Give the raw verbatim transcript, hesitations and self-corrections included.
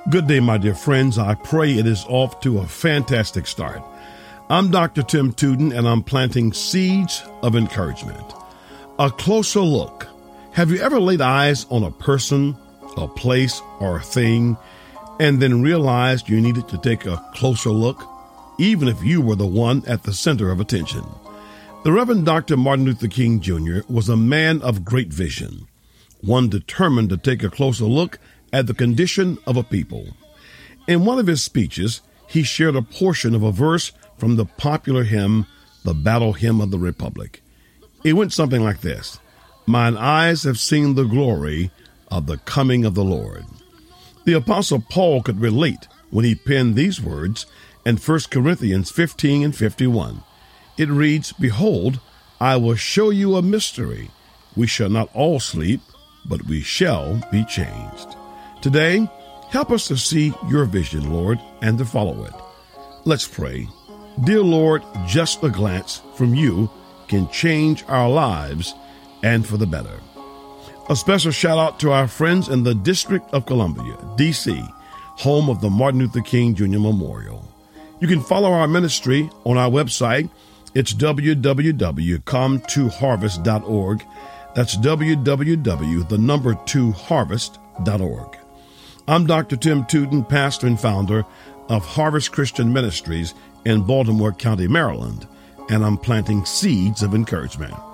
Good day, my dear friends. I pray it is off to a fantastic start. I'm Doctor Tim Tuden, and I'm planting seeds of encouragement. A closer look. Have you ever laid eyes on a person, a place, or a thing, and then realized you needed to take a closer look, even if you were the one at the center of attention? The Reverend Doctor Martin Luther King Junior was a man of great vision, one determined to take a closer look at the condition of a people. In one of his speeches, he shared a portion of a verse from the popular hymn, the Battle Hymn of the Republic. It went something like this: "Mine eyes have seen the glory of the coming of the Lord." The Apostle Paul could relate when he penned these words in First Corinthians fifteen and fifty-one. It reads, "Behold, I will show you a mystery. We shall not all sleep, but we shall be changed." Today, help us to see your vision, Lord, and to follow it. Let's pray. Dear Lord, just a glance from you can change our lives, and for the better. A special shout out to our friends in the District of Columbia, D C, home of the Martin Luther King Junior Memorial. You can follow our ministry on our website. It's w w w dot come to harvest dot org. That's w w w, the number two harvest dot org. I'm Doctor Tim Tuden, pastor and founder of Harvest Christian Ministries in Baltimore County, Maryland, and I'm planting seeds of encouragement.